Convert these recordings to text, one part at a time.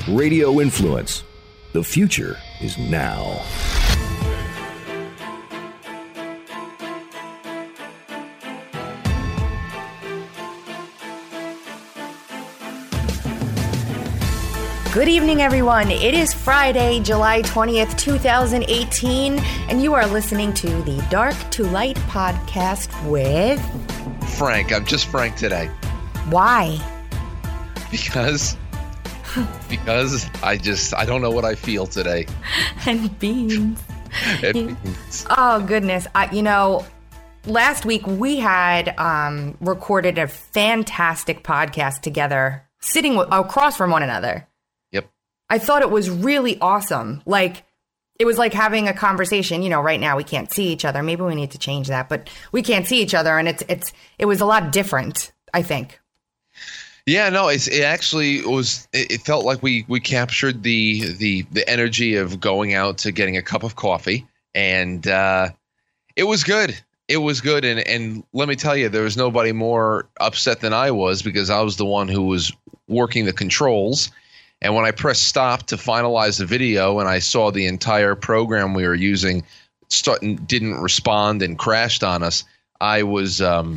Radio Influence. The future is now. Good evening, everyone. It is Friday, July 20th, 2018, and you are listening to the Dark to Light podcast with... Frank. I'm just Frank today. Why? Because I don't know what I feel today. And beans. Beans. Oh, goodness. Last week we had recorded a fantastic podcast together, sitting across from one another. Yep. I thought it was really awesome. It was like having a conversation. Right now we can't see each other. Maybe we need to change that, but we can't see each other, and it was a lot different, I think. Yeah, no, it actually was. It felt like we captured the energy of going out to getting a cup of coffee, and it was good. It was good, and let me tell you, there was nobody more upset than I was, because I was the one who was working the controls. And when I pressed stop to finalize the video and I saw the entire program we were using didn't respond and crashed on us, I was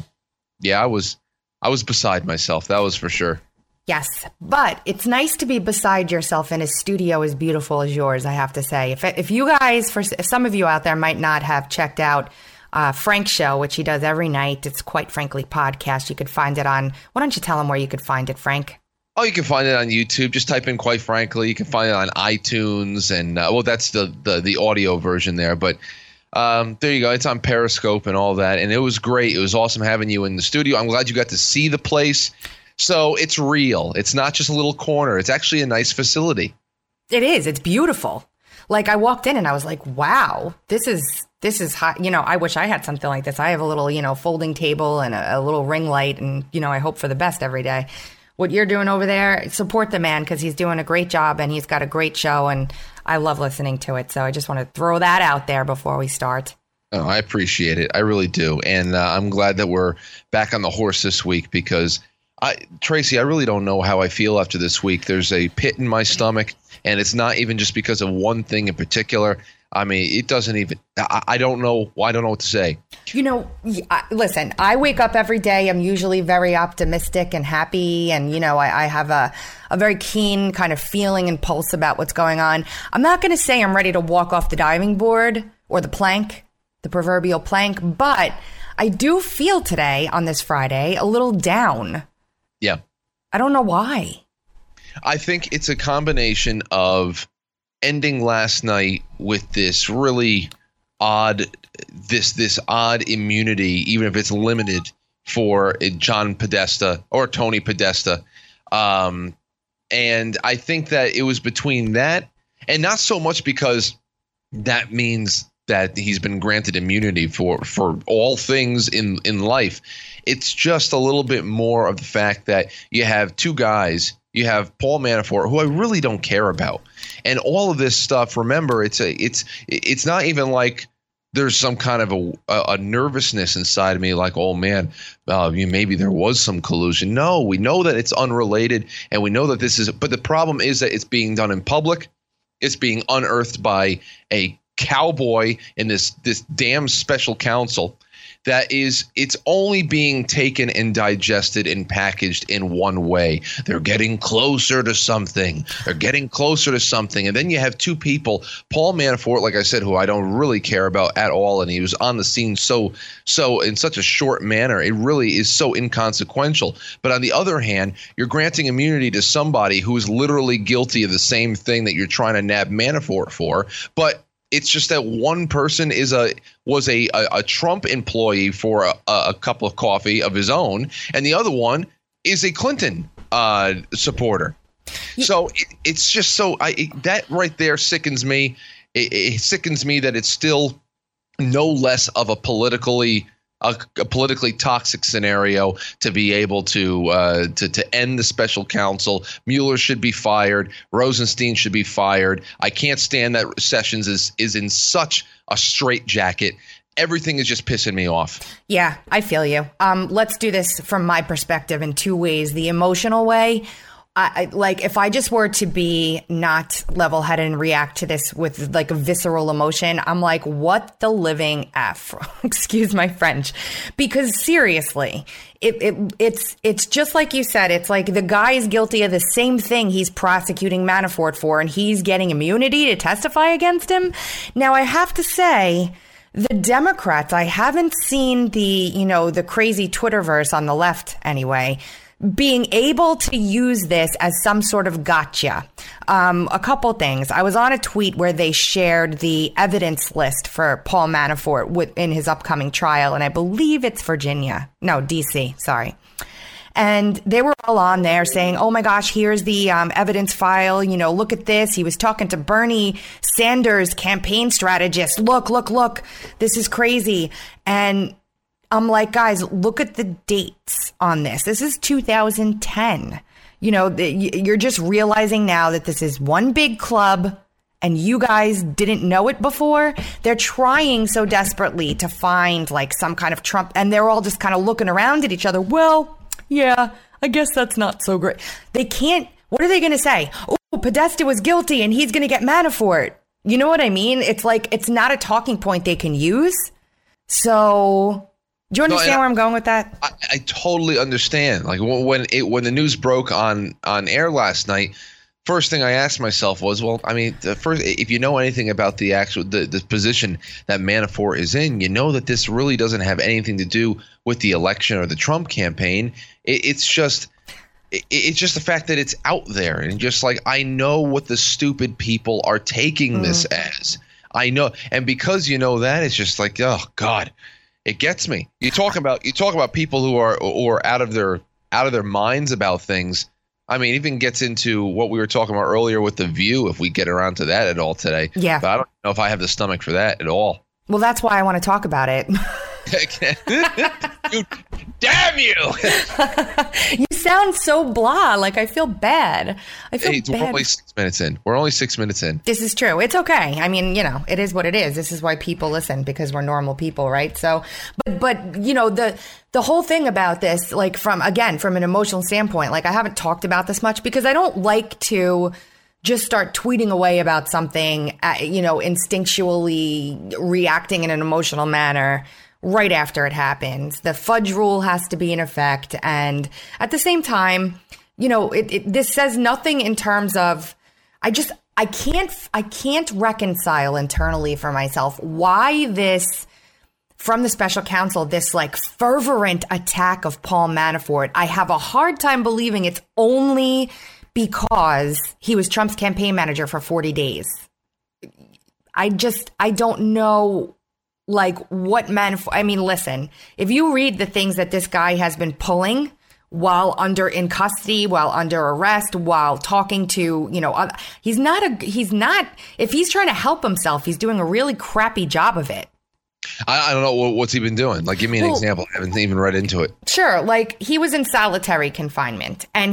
beside myself. That was for sure. Yes, but it's nice to be beside yourself in a studio as beautiful as yours, I have to say. If you guys, if some of you out there might not have checked out Frank's show, which he does every night, it's Quite Frankly Podcast. You could find it on, why don't you tell them where you could find it, Frank? Oh, you can find it on YouTube. Just type in Quite Frankly. You can find it on iTunes, and that's the audio version there. But there you go. It's on Periscope and all that, and it was great. It was awesome having you in the studio. I'm glad you got to see the place. So it's real. It's not just a little corner. It's actually a nice facility. It is. It's beautiful. I walked in and I was like, wow, this is hot. I wish I had something like this. I have a little, folding table and a little ring light, and, I hope for the best every day. What you're doing over there, support the man, because he's doing a great job and he's got a great show, and I love listening to it. So I just want to throw that out there before we start. Oh, I appreciate it. I really do. And I'm glad that we're back on the horse this week, because Tracy, I really don't know how I feel after this week. There's a pit in my stomach, and it's not even just because of one thing in particular. I mean, it doesn't even – I don't know. I don't know what to say. Listen, I wake up every day. I'm usually very optimistic and happy, and, I have a very keen kind of feeling and pulse about what's going on. I'm not going to say I'm ready to walk off the diving board or the plank, the proverbial plank, but I do feel today on this Friday a little down. Yeah. I don't know why. I think it's a combination of ending last night with this really odd, this odd immunity, even if it's limited, for John Podesta or Tony Podesta. And I think that it was between that, and not so much because that means that he's been granted immunity for all things in life. It's just a little bit more of the fact that you have two guys. You have Paul Manafort, who I really don't care about, and all of this stuff. Remember, it's not even like there's some kind of a nervousness inside of me, like, oh man, maybe there was some collusion. No, we know that it's unrelated, and we know that this is. But the problem is that it's being done in public. It's being unearthed by a cowboy in this damn special counsel. It's only being taken and digested and packaged in one way. They're getting closer to something. And then you have two people, Paul Manafort, like I said, who I don't really care about at all. And he was on the scene so in such a short manner. It really is so inconsequential. But on the other hand, you're granting immunity to somebody who is literally guilty of the same thing that you're trying to nab Manafort for. But it's just that one person was a Trump employee for a cup of coffee of his own, and the other one is a Clinton supporter. So it's just that right there sickens me. It sickens me that it's still no less of a politically toxic scenario to be able to end the special counsel. Mueller should be fired. Rosenstein should be fired. I can't stand that Sessions is in such a straitjacket. Everything is just pissing me off. Yeah, I feel you. Let's do this from my perspective in two ways. The emotional way. I like, if I just were to be not level-headed and react to this with like a visceral emotion, I'm like, what the living F? Excuse my French. Because seriously, it's just like you said, it's like the guy is guilty of the same thing he's prosecuting Manafort for, and he's getting immunity to testify against him. Now, I have to say, the Democrats, I haven't seen the crazy Twitterverse on the left anyway, being able to use this as some sort of gotcha. A couple things. I was on a tweet where they shared the evidence list for Paul Manafort in his upcoming trial, and I believe it's DC, sorry. And they were all on there saying, oh my gosh, here's the evidence file. Look at this. He was talking to Bernie Sanders, campaign strategist. Look. This is crazy. And I'm like, guys, look at the dates on this. This is 2010. You're just realizing now that this is one big club and you guys didn't know it before. They're trying so desperately to find like some kind of Trump, and they're all just kind of looking around at each other. Well, yeah, I guess that's not so great. They can't. What are they going to say? Oh, Podesta was guilty and he's going to get Manafort. You know what I mean? It's like, it's not a talking point they can use. So do you understand where I'm going with that? I totally understand. Like when the news broke on air last night, first thing I asked myself was, well, I mean, first, if you know anything about the actual the position that Manafort is in, you know that this really doesn't have anything to do with the election or the Trump campaign. It's just the fact that it's out there, and just like, I know what the stupid people are taking this as. I know, and because you know that, it's just like, oh God, it gets me. You talk about people who are out of their minds about things. I mean, it even gets into what we were talking about earlier with The View, if we get around to that at all today. Yeah. But I don't know if I have the stomach for that at all. Well, that's why I want to talk about it. Damn you! You sound so blah. Like, I feel bad. We're only 6 minutes in. We're only 6 minutes in. This is true. It's okay. I mean, it is what it is. This is why people listen, because we're normal people, right? So, but the whole thing about this, like, from an emotional standpoint, like, I haven't talked about this much because I don't like to just start tweeting away about something, instinctually reacting in an emotional manner right after it happens. The fudge rule has to be in effect. And at the same time, this says nothing in terms of, I can't reconcile internally for myself why this, from the special counsel, this like fervent attack of Paul Manafort. I have a hard time believing it's only because he was Trump's campaign manager for 40 days. I don't know, like, what Manafort. I mean, listen, if you read the things that this guy has been pulling while in custody, while under arrest, while talking to, he's not, if he's trying to help himself, he's doing a really crappy job of it. I don't know what's he been doing. Like, give me an example. I haven't even read into it. Sure. Like, he was in solitary confinement, and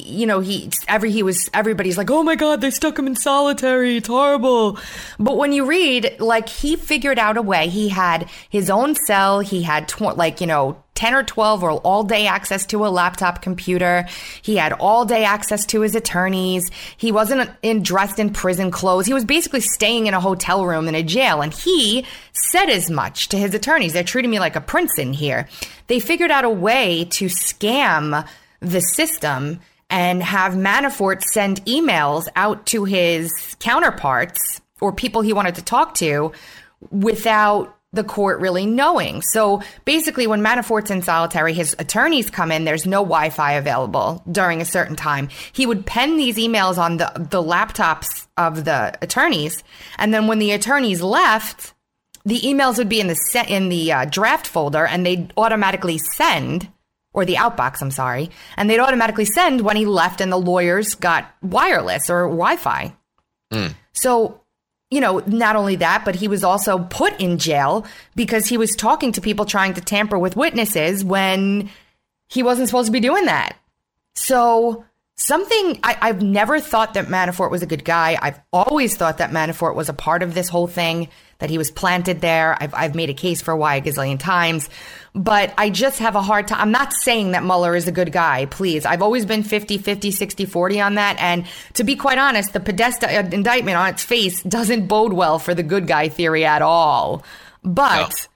everybody's like, oh my God, they stuck him in solitary. It's horrible. But when you read, like, he figured out a way. He had his own cell. He had 10 or 12 or all day access to a laptop computer. He had all day access to his attorneys. He wasn't dressed in prison clothes. He was basically staying in a hotel room in a jail. And he said as much to his attorneys. They're treating me like a prince in here. They figured out a way to scam the system and have Manafort send emails out to his counterparts or people he wanted to talk to without the court really knowing. So basically, when Manafort's in solitary, his attorneys come in, there's no Wi-Fi available during a certain time. He would pen these emails on the laptops of the attorneys. And then when the attorneys left, the emails would be in the draft folder, and they'd automatically send, or the outbox, I'm sorry. And they'd automatically send when he left and the lawyers got wireless or Wi-Fi. So, not only that, but he was also put in jail because he was talking to people trying to tamper with witnesses when he wasn't supposed to be doing that. So I've never thought that Manafort was a good guy. I've always thought that Manafort was a part of this whole thing. that he was planted there. I've made a case for why a gazillion times, but I just have a hard time. I'm not saying that Mueller is a good guy, please. I've always been 50-50, 60-40 on that. And to be quite honest, the Podesta indictment on its face doesn't bode well for the good guy theory at all. But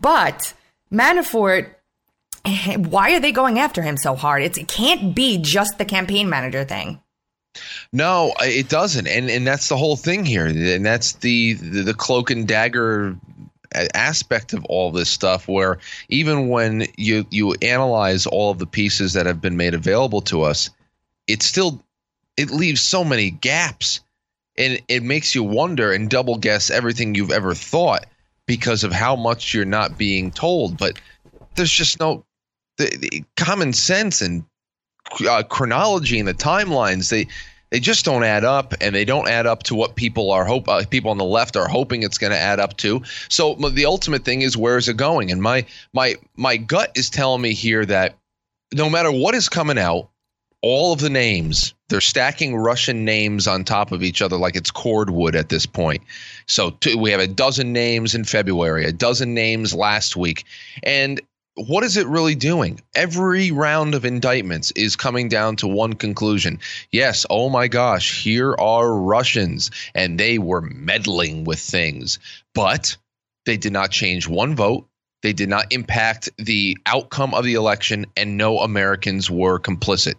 Manafort, why are they going after him so hard? It can't be just the campaign manager thing. No, it doesn't. And that's the whole thing here. And that's the cloak and dagger aspect of all this stuff, where even when you analyze all of the pieces that have been made available to us, it leaves so many gaps, and it makes you wonder and double guess everything you've ever thought because of how much you're not being told. But there's just no the common sense and chronology and the timelines. They just don't add up, and they don't add up to what people people on the left are hoping it's going to add up to. So the ultimate thing is, where is it going? And my gut is telling me here that no matter what is coming out, all of the names, they're stacking Russian names on top of each other like it's cordwood at this point. So we have a dozen names in February, a dozen names last week, and what is it really doing? Every round of indictments is coming down to one conclusion. Yes, oh my gosh, here are Russians, and they were meddling with things. But they did not change one vote. They did not impact the outcome of the election, and no Americans were complicit.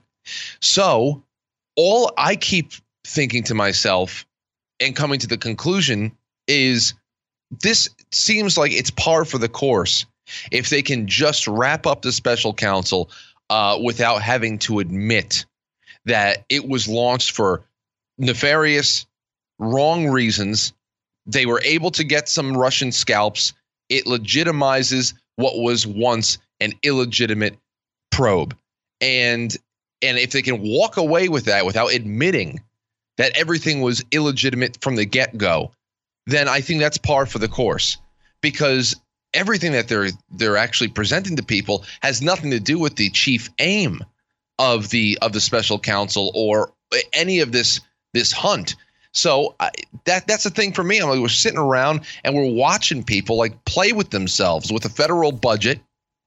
So all I keep thinking to myself and coming to the conclusion is this seems like it's par for the course if they can just wrap up the special counsel without having to admit that it was launched for nefarious, wrong reasons. They were able to get some Russian scalps. It legitimizes what was once an illegitimate probe. And if they can walk away with that without admitting that everything was illegitimate from the get-go, then I think that's par for the course, because everything that they're actually presenting to people has nothing to do with the chief aim of the special counsel or any of this hunt. So that's the thing for me. I'm like, we're sitting around and we're watching people like play with themselves with a federal budget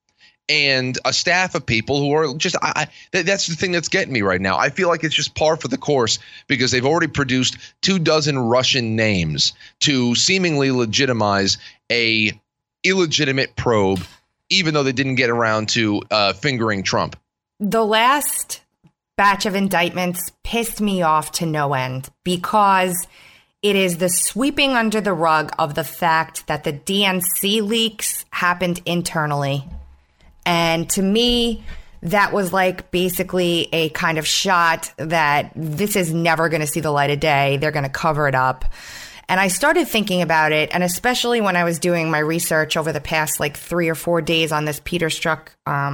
and a staff of people who are just that's the thing that's getting me right now. I feel like it's just par for the course because they've already produced 24 Russian names to seemingly legitimize a illegitimate probe, even though they didn't get around to fingering Trump. The last batch of indictments pissed me off to no end because it is the sweeping under the rug of the fact that the DNC leaks happened internally. And to me, that was like basically a kind of shot that this is never going to see the light of day. They're going to cover it up. And I started thinking about it, and especially when I was doing my research over the past like 3 or 4 days on this Peter Strzok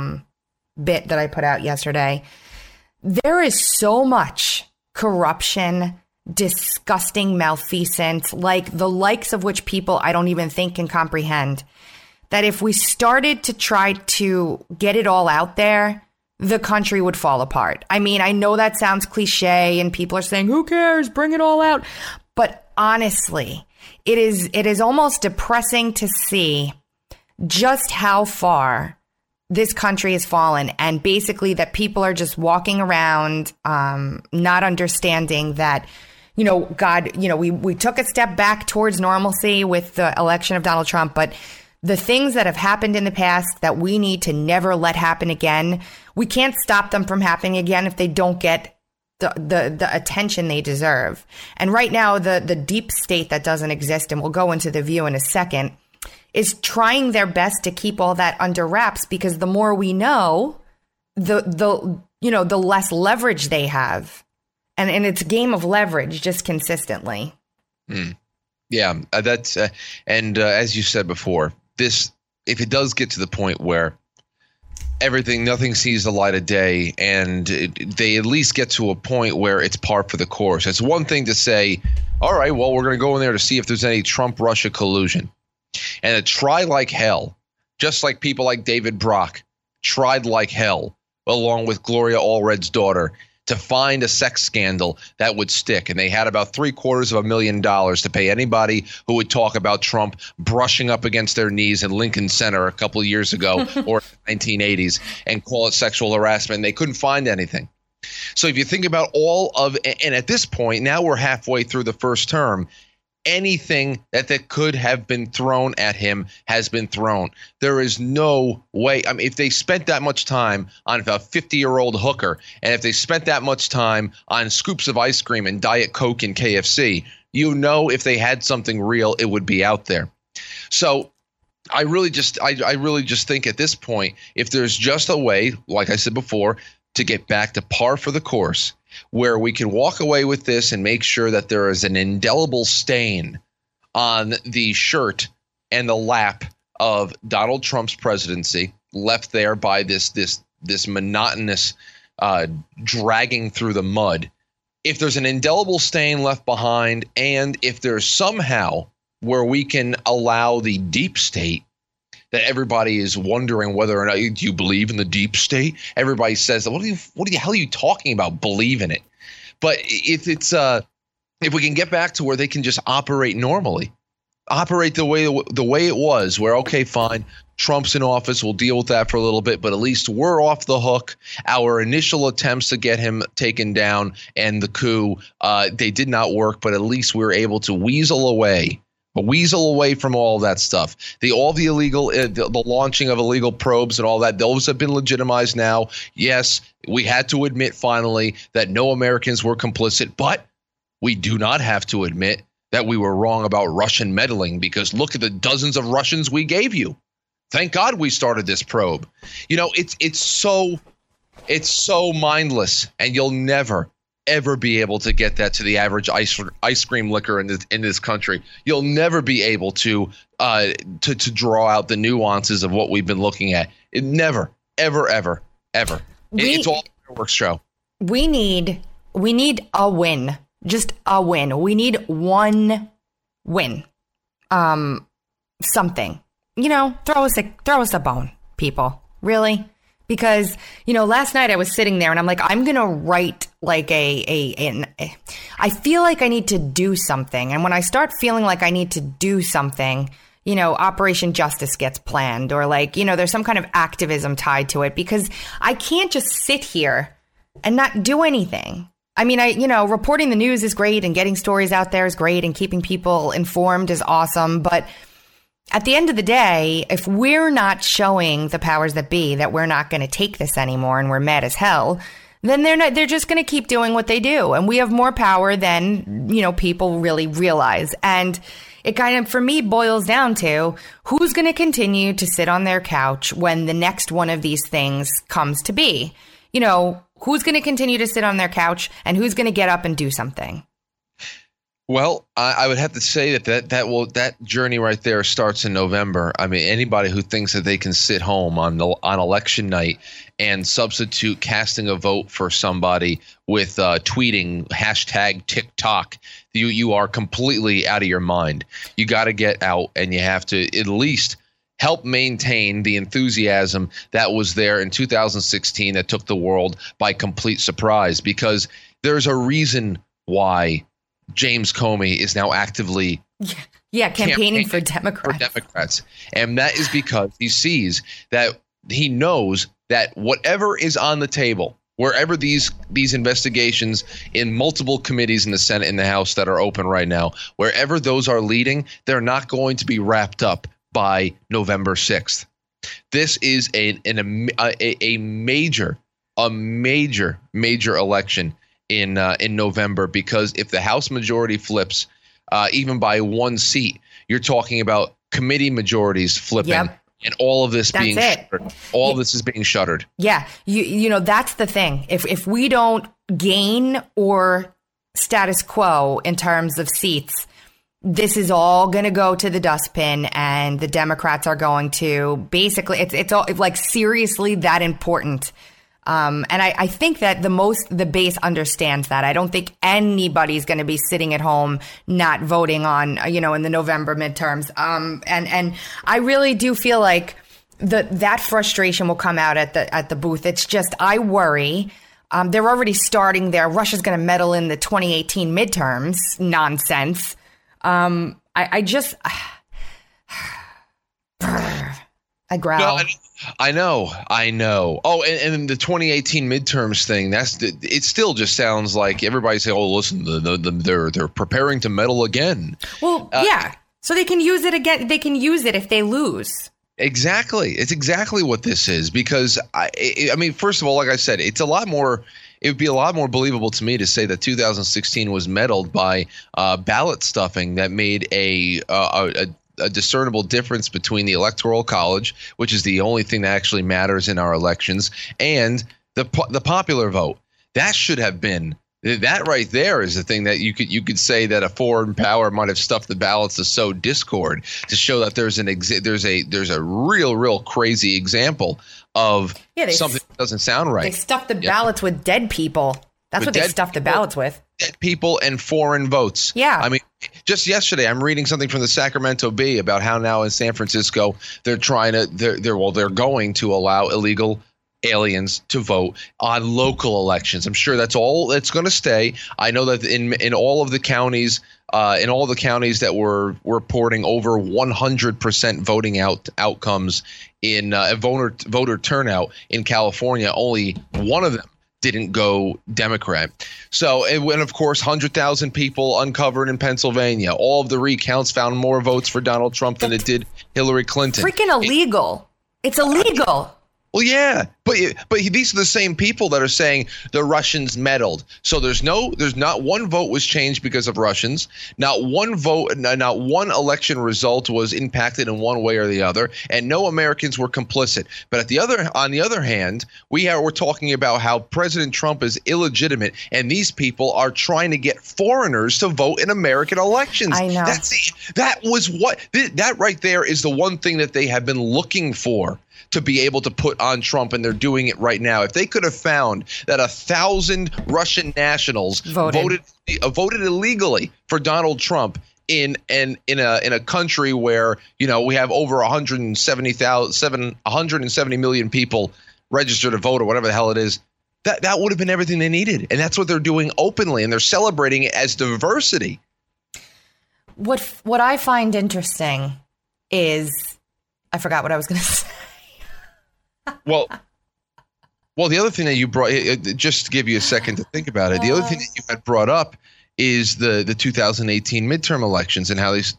bit that I put out yesterday, there is so much corruption, disgusting malfeasance, like the likes of which people I don't even think can comprehend, that if we started to try to get it all out there, the country would fall apart. I mean, I know that sounds cliche and people are saying, who cares? Bring it all out. But honestly, it is almost depressing to see just how far this country has fallen, and basically that people are just walking around not understanding that, you know, God, you know, we took a step back towards normalcy with the election of Donald Trump, but the things that have happened in the past that we need to never let happen again, we can't stop them from happening again if they don't get the attention they deserve. And right now, the deep state that doesn't exist, and we'll go into the View in a second, is trying their best to keep all that under wraps, because the more we know, the less leverage they have. And it's a game of leverage just consistently. Yeah, that's and as you said before, this, if it does get to the point where nothing sees the light of day, and they at least get to a point where it's par for the course. It's one thing to say, all right, well, we're going to go in there to see if there's any Trump-Russia collusion. And try like hell, just like people like David Brock tried like hell, along with Gloria Allred's daughter, to find a sex scandal that would stick. And they had about $750,000 to pay anybody who would talk about Trump brushing up against their knees in Lincoln Center a couple of years ago or 1980s and call it sexual harassment. And they couldn't find anything. So if you think about all of, and at this point, now we're halfway through the first term, anything that could have been thrown at him has been thrown. There is no way. I mean, if they spent that much time on a 50-year-old hooker, and if they spent that much time on scoops of ice cream and Diet Coke and KFC, you know, if they had something real, it would be out there. So I really just think at this point, if there's just a way, like I said before, to get back to par for the course, where we can walk away with this and make sure that there is an indelible stain on the shirt and the lap of Donald Trump's presidency, left there by this monotonous dragging through the mud. If there's an indelible stain left behind, and if there's somehow where we can allow the deep state, that everybody is wondering whether or not, do you believe in the deep state? Everybody says, what the hell are you talking about? Believe in it. But if we can get back to where they can just operate normally, operate the way it was, where, okay, fine, Trump's in office, we'll deal with that for a little bit, but at least we're off the hook. Our initial attempts to get him taken down and the coup, they did not work, but at least we were able to weasel away from all of that stuff. The illegal, the launching of illegal probes and all that, those have been legitimized now. Yes, we had to admit finally that no Americans were complicit, but we do not have to admit that we were wrong about Russian meddling, because look at the dozens of Russians we gave you. Thank God we started this probe. You know, it's so mindless, and you'll never ever be able to get that to the average ice cream licker in this country. You'll never be able to draw out the nuances of what we've been looking at. It never, ever. It's all a fireworks show. We need a win, just a win. We need one win, something. You know, throw us a bone, people. Really. Because, you know, last night I was sitting there and I'm like, I'm going to write like I feel like I need to do something. And when I start feeling like I need to do something, you know, Operation Justice gets planned, or like, you know, there's some kind of activism tied to it, because I can't just sit here and not do anything. I mean, reporting the news is great, and getting stories out there is great, and keeping people informed is awesome. But at the end of the day, if we're not showing the powers that be that we're not going to take this anymore and we're mad as hell, then they're just going to keep doing what they do. And we have more power than, you know, people really realize. And it kind of, for me, boils down to who's going to continue to sit on their couch when the next one of these things comes to be. You know, who's going to continue to sit on their couch, and who's going to get up and do something? Well, I would have to say that journey right there starts in November. I mean, anybody who thinks that they can sit home on election night and substitute casting a vote for somebody with tweeting #TikTok, you are completely out of your mind. You got to get out, and you have to at least help maintain the enthusiasm that was there in 2016 that took the world by complete surprise, because there's a reason why James Comey is now actively campaigning for Democrats. And that is because he knows that whatever is on the table, wherever these investigations in multiple committees in the Senate and the House that are open right now, wherever those are leading, they're not going to be wrapped up by November 6th. This is a major election in November, because if the House majority flips, even by one seat, you're talking about committee majorities flipping, and all of this being shuttered. All of this is being shuttered. Yeah, you know, that's the thing. If we don't gain or status quo in terms of seats, this is all going to go to the dustbin, and the Democrats are going to basically, it's all like seriously that important. And I think that the base understands that. I don't think anybody's going to be sitting at home not voting on, you know, in the November midterms. And I really do feel like that frustration will come out at the booth. It's just, I worry They're already starting there. Russia's going to meddle in the 2018 midterms. Nonsense. I just... I growl. No, I know. Oh, and the 2018 midterms thing, it still just sounds like everybody say, oh, listen, they're preparing to meddle again. Well, yeah. So they can use it again. They can use it if they lose. Exactly. It's exactly what this is, because I mean, first of all, like I said, it would be a lot more believable to me to say that 2016 was meddled by ballot stuffing that made a discernible difference between the Electoral College, which is the only thing that actually matters in our elections, and the popular vote. That should have been that right there is the thing that you could say that a foreign power might have stuffed the ballots to sow discord, to show that there's a real crazy example of something that doesn't sound right. They stuffed the ballots with dead people. That's what they stuffed the ballots with. Dead people and foreign votes. Yeah. I mean, just yesterday, I'm reading something from the Sacramento Bee about how now in San Francisco they're going to allow illegal aliens to vote on local elections. I'm sure that's all that's going to stay. I know that in all of the counties, that were reporting over 100% voting outcomes in voter turnout in California, only one of them didn't go Democrat. So, and of course, 100,000 people uncovered in Pennsylvania. All of the recounts found more votes for Donald Trump than it did Hillary Clinton. Freaking illegal. It's illegal. Well, yeah, but these are the same people that are saying the Russians meddled. So there's not one vote was changed because of Russians. Not one election result was impacted in one way or the other, and no Americans were complicit. But on the other hand, we're talking about how President Trump is illegitimate, and these people are trying to get foreigners to vote in American elections. I know. That right there is the one thing that they have been looking for, to be able to put on Trump, and they're doing it right now. If they could have found that 1,000 Russian nationals voted illegally for Donald Trump in a country where we have over 170 million people registered to vote, or whatever the hell it is, that would have been everything they needed, and that's what they're doing openly, and they're celebrating it as diversity. What I find interesting is, I forgot what I was going to say. Well, the other thing that you brought, just to give you a second to think about it, the other thing that you had brought up is the 2018 midterm elections, and how they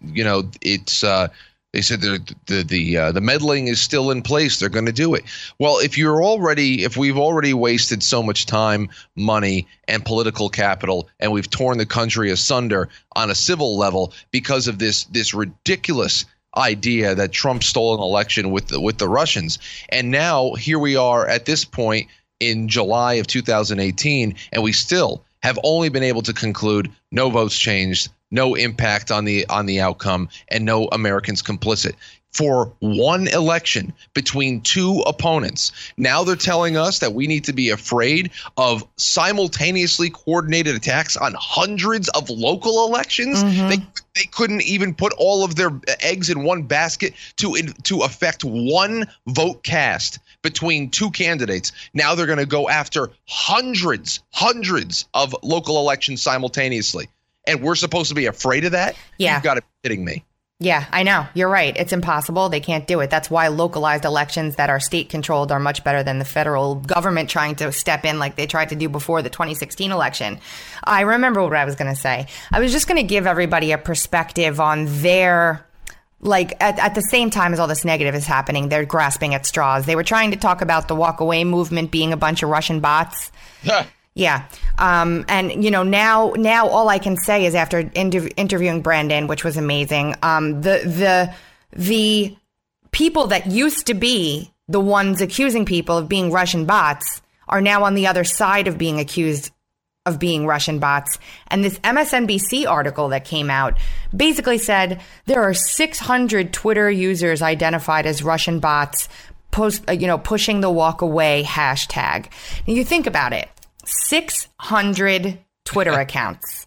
said the meddling is still in place. They're going to do it. Well, if we've already wasted so much time, money, and political capital, and we've torn the country asunder on a civil level because of this ridiculous idea that Trump stole an election with the Russians. And now here we are at this point in July of 2018, and we still have only been able to conclude no votes changed, no impact on the outcome, and no Americans complicit for one election between two opponents. Now they're telling us that we need to be afraid of simultaneously coordinated attacks on hundreds of local elections. Mm-hmm. They couldn't even put all of their eggs in one basket to affect one vote cast between two candidates. Now they're going to go after hundreds of local elections simultaneously. And we're supposed to be afraid of that? Yeah. You've got to be kidding me. Yeah, I know. You're right. It's impossible. They can't do it. That's why localized elections that are state controlled are much better than the federal government trying to step in like they tried to do before the 2016 election. I remember what I was going to say. I was just going to give everybody a perspective on their, at the same time as all this negative is happening, they're grasping at straws. They were trying to talk about the walk away movement being a bunch of Russian bots. Yeah. And, now all I can say is, after interviewing Brandon, which was amazing, the people that used to be the ones accusing people of being Russian bots are now on the other side of being accused of being Russian bots. And this MSNBC article that came out basically said there are 600 Twitter users identified as Russian bots pushing the walk away hashtag. Now you think about it. 600 Twitter accounts.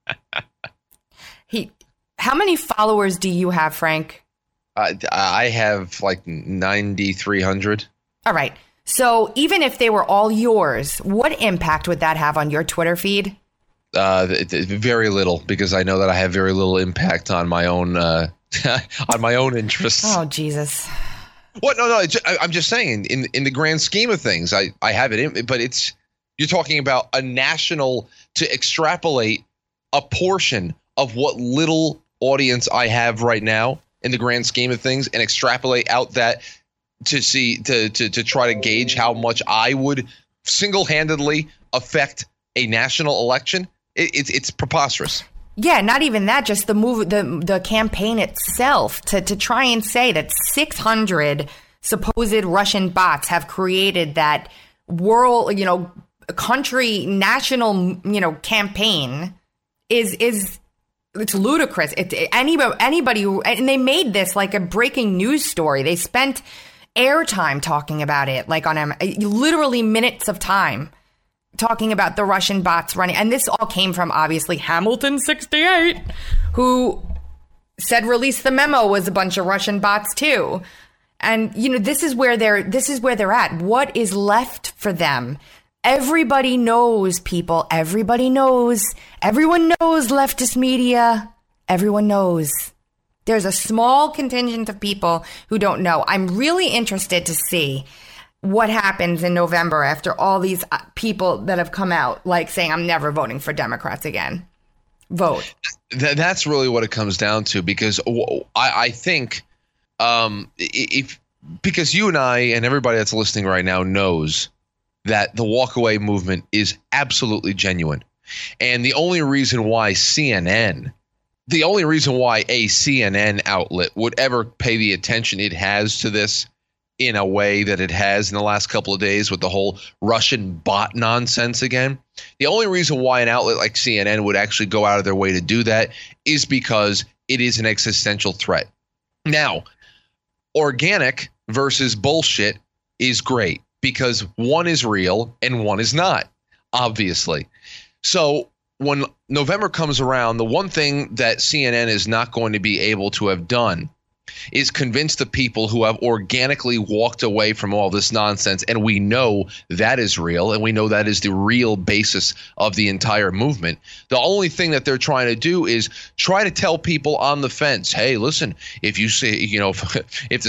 How many followers do you have, Frank? I have 9,300. All right. So even if they were all yours, what impact would that have on your Twitter feed? Very little, because I know that I have very little impact on my own on my own interests. Oh, Jesus. What? No. I'm just saying, in the grand scheme of things, I have it in, but you're talking about a national, to extrapolate a portion of what little audience I have right now in the grand scheme of things, and extrapolate out that to try to gauge how much I would single-handedly affect a national election. It's preposterous. Yeah, not even that, just the campaign itself, to try and say that 600 supposed Russian bots have created that world, country national, campaign is it's ludicrous. Anybody who, and they made this like a breaking news story. They spent airtime talking about it, like on literally minutes of time talking about the Russian bots running. And this all came from, obviously, Hamilton 68, who said release the memo was a bunch of Russian bots too. And this is where they're at. What is left for them? Everybody knows, people. Everybody knows. Everyone knows leftist media. Everyone knows. There's a small contingent of people who don't know. I'm really interested to see what happens in November after all these people that have come out, like saying, I'm never voting for Democrats again. Vote. That's really what it comes down to, because I think because you and I and everybody that's listening right now knows that the walkaway movement is absolutely genuine. And the only reason why a CNN outlet would ever pay the attention it has to this in a way that it has in the last couple of days with the whole Russian bot nonsense again, the only reason why an outlet like CNN would actually go out of their way to do that is because it is an existential threat. Now, organic versus bullshit is great, because one is real and one is not, obviously. So when November comes around, the one thing that CNN is not going to be able to have done is convince the people who have organically walked away from all this nonsense. And we know that is real, and we know that is the real basis of the entire movement. The only thing that they're trying to do is try to tell people on the fence, hey, listen, if you say, if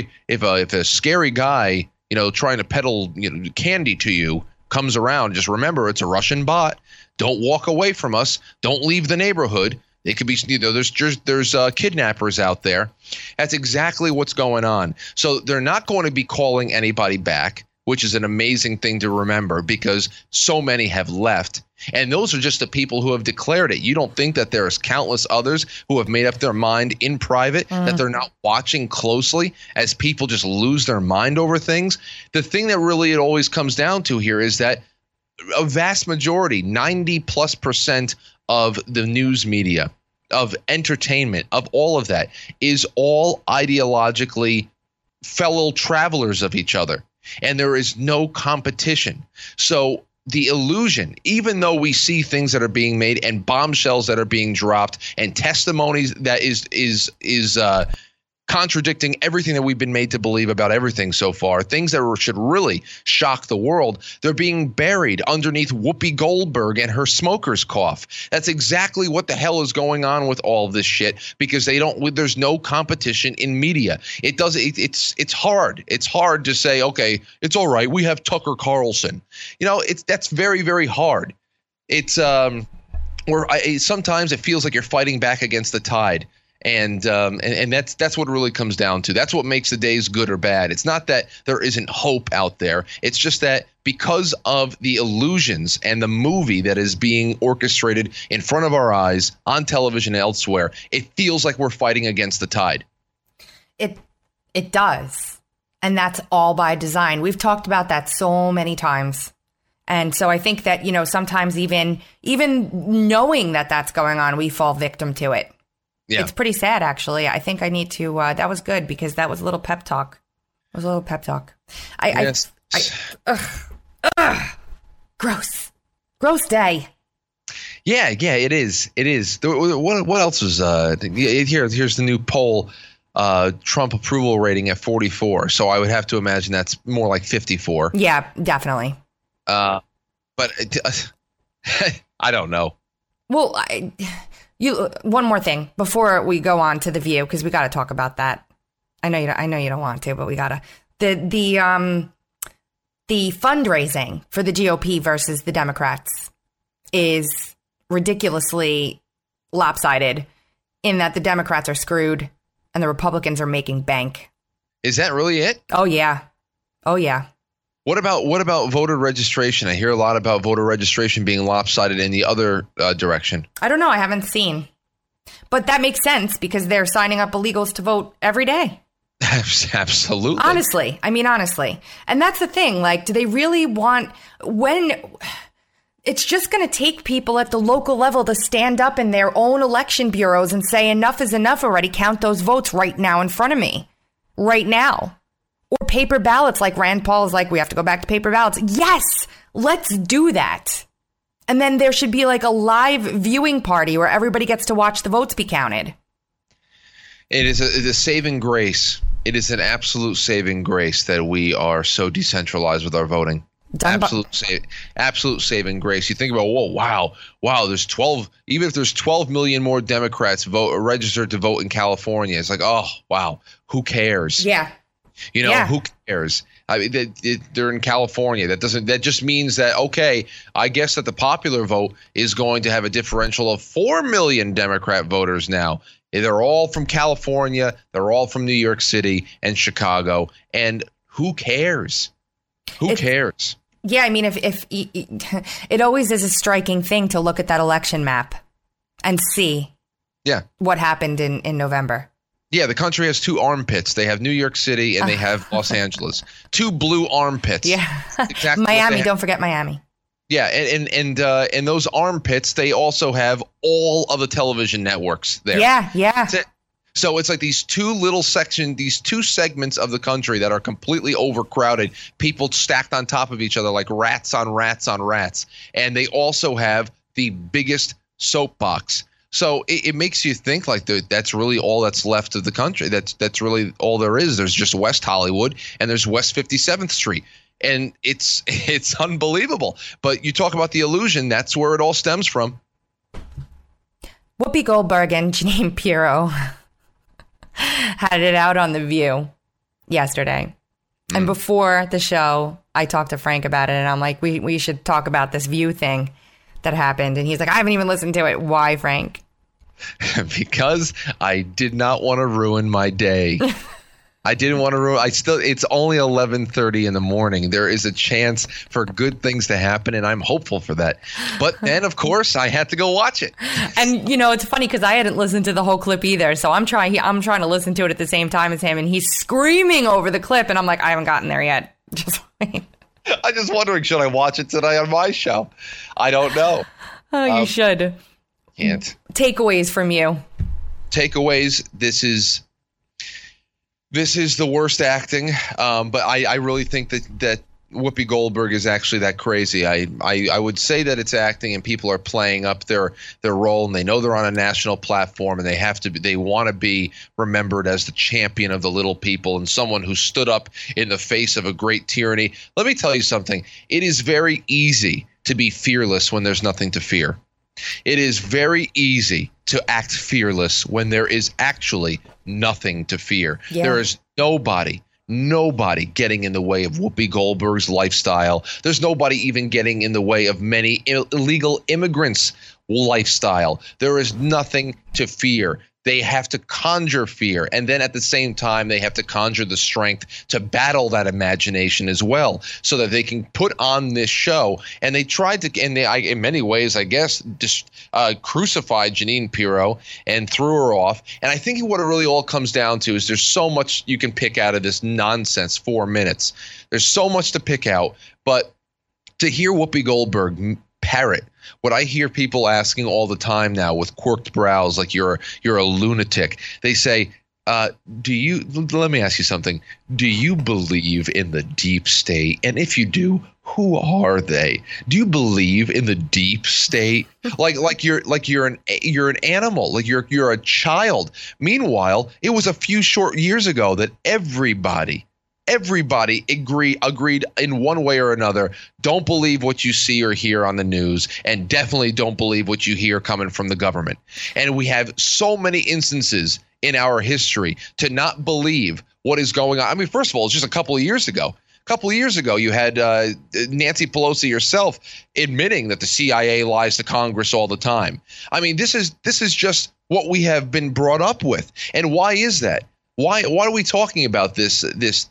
a scary guy, trying to peddle candy to you comes around, just remember it's a Russian bot. Don't walk away from us. Don't leave the neighborhood. It could be, there's kidnappers out there. That's exactly what's going on. So they're not going to be calling anybody back, which is an amazing thing to remember, because so many have left. And those are just the people who have declared it. You don't think that there's countless others who have made up their mind in private, that they're not watching closely as people just lose their mind over things? The thing that really it always comes down to here is that a vast majority, 90+% of the news media, of entertainment, of all of that, is all ideologically fellow travelers of each other. And there is no competition. So the illusion, even though we see things that are being made and bombshells that are being dropped and testimonies that is contradicting everything that we've been made to believe about everything so far, things that should really shock the world, they're being buried underneath Whoopi Goldberg and her smoker's cough. That's exactly what the hell is going on with all of this shit, because there's no competition in media. It's hard. It's hard to say, okay, it's all right, we have Tucker Carlson. That's very, very hard. It's sometimes it feels like you're fighting back against the tide. And that's what it really comes down to. That's what makes the days good or bad. It's not that there isn't hope out there. It's just that because of the illusions and the movie that is being orchestrated in front of our eyes on television and elsewhere, it feels like we're fighting against the tide. It does. And that's all by design. We've talked about that so many times. And so I think that, sometimes even knowing that that's going on, we fall victim to it. Yeah. It's pretty sad, actually. I think I need to. That was good, because that was a little pep talk. It was a little pep talk. Gross day. Yeah, it is. It is. What else was? Here's the new poll. Trump approval rating at 44. So I would have to imagine that's more like 54. Yeah, definitely. But I don't know. Well, one more thing before we go on to The View, because we got to talk about that. I know you don't want to, but we gotta. The fundraising for the GOP versus the Democrats is ridiculously lopsided in that the Democrats are screwed and the Republicans are making bank. Is that really it? Oh yeah. What about voter registration? I hear a lot about voter registration being lopsided in the other direction. I don't know. I haven't seen. But that makes sense because they're signing up illegals to vote every day. Absolutely. Honestly. And that's the thing. Like, do they really want it's just going to take people at the local level to stand up in their own election bureaus and say enough is enough already. Count those votes right now in front of me. Right now. Or paper ballots, like Rand Paul is like, we have to go back to paper ballots. Yes, let's do that. And then there should be like a live viewing party where everybody gets to watch the votes be counted. It is a saving grace. It is an absolute saving grace that we are so decentralized with our voting. Absolute saving grace. You think about, wow, there's 12, even if there's 12 million more Democrats registered to vote in California, it's like, oh, wow, who cares? Yeah. Who cares? I mean, they're in California. That just means that, okay, I guess that the popular vote is going to have a differential of 4 million Democrat voters now. They're all from California. They're all from New York City and Chicago. And who cares? Who cares? Yeah, I mean, if it always is a striking thing to look at that election map and see what happened in November. Yeah, the country has two armpits. They have New York City and they have Los Angeles. Two blue armpits. Yeah. Exactly. Miami, don't forget Miami. Yeah, and those armpits, they also have all of the television networks there. Yeah. So it's like these two segments of the country that are completely overcrowded, people stacked on top of each other like rats on rats on rats. And they also have the biggest soapbox. So it makes you think like that's really all that's left of the country. That's really all there is. There's just West Hollywood and there's West 57th Street. And it's unbelievable. But you talk about the illusion, that's where it all stems from. Whoopi Goldberg and Jeanine Pirro had it out on The View yesterday. And before the show, I talked to Frank about it, and I'm like, we should talk about this View thing that happened. And he's like, I haven't even listened to it. Why, Frank? Because I did not want to ruin my day. I didn't want to ruin. It's only 11:30 in the morning. There is a chance for good things to happen, and I'm hopeful for that. But then, of course, I had to go watch it. And it's funny because I hadn't listened to the whole clip either. So I'm trying to listen to it at the same time as him, and he's screaming over the clip, and I'm like, I haven't gotten there yet. Just wait. I'm just wondering, should I watch it tonight on my show? I don't know. Oh, you should. Can't. Takeaways from you. Takeaways. This is the worst acting, but I really think that Whoopi Goldberg is actually that crazy. I would say that it's acting, and people are playing up their role, and they know they're on a national platform, and they want to be remembered as the champion of the little people and someone who stood up in the face of a great tyranny. Let me tell you something. It is very easy to be fearless when there's nothing to fear. It is very easy to act fearless when there is actually nothing to fear. Yeah. There is nobody getting in the way of Whoopi Goldberg's lifestyle. There's nobody even getting in the way of many illegal immigrants' lifestyle. There is nothing to fear. They have to conjure fear, and then at the same time, they have to conjure the strength to battle that imagination as well, so that they can put on this show. And they tried to, and in many ways, I guess, just crucified Jeanine Pirro and threw her off. And I think what it really all comes down to is there's so much you can pick out of this nonsense 4 minutes. There's so much to pick out, but to hear Whoopi Goldberg parrot what I hear people asking all the time now with quirked brows, like you're a lunatic. They say, let me ask you something. Do you believe in the deep state? And if you do, who are they? Do you believe in the deep state? Like you're an animal, like you're a child. Meanwhile, it was a few short years ago that everybody agreed in one way or another. Don't believe what you see or hear on the news, and definitely don't believe what you hear coming from the government. And we have so many instances in our history to not believe what is going on. I mean, first of all, it's just a couple of years ago. You had Nancy Pelosi herself admitting that the CIA lies to Congress all the time. I mean, this is just what we have been brought up with. And why is that? Why are we talking about this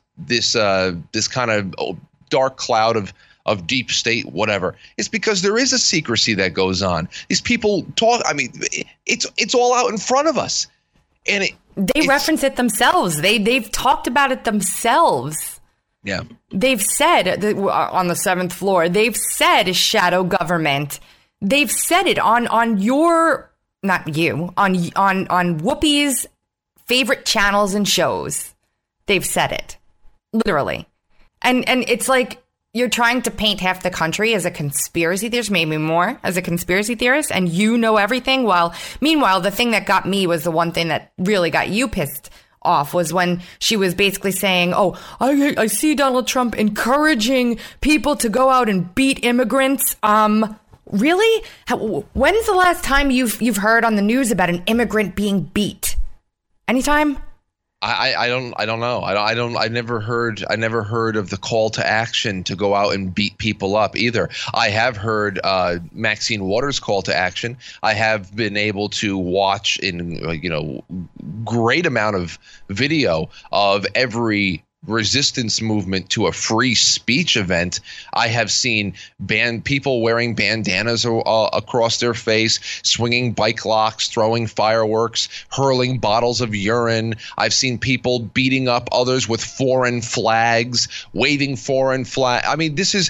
kind of dark cloud of deep state, whatever? It's because there is a secrecy that goes on. These people talk. I mean, it's all out in front of us, and they reference it themselves. They've talked about it themselves. Yeah, they've said on the 7th floor. They've said shadow government. They've said it on your, not you, on Whoopi's favorite channels and shows. They've said it. Literally. And it's like you're trying to paint half the country as a conspiracy theorist, maybe more, as a conspiracy theorist, and you know everything. Meanwhile, the thing that got me was the one thing that really got you pissed off was when she was basically saying, oh, I see Donald Trump encouraging people to go out and beat immigrants. Really? When's the last time you've heard on the news about an immigrant being beat? Anytime? I don't know. I never heard of the call to action to go out and beat people up either. I have heard Maxine Waters' call to action. I have been able to watch in great amount of video of every resistance movement to a free speech event. I have seen people wearing bandanas across their face, swinging bike locks, throwing fireworks, hurling bottles of urine. I've seen people beating up others with foreign flags, waving foreign flag. I mean, there's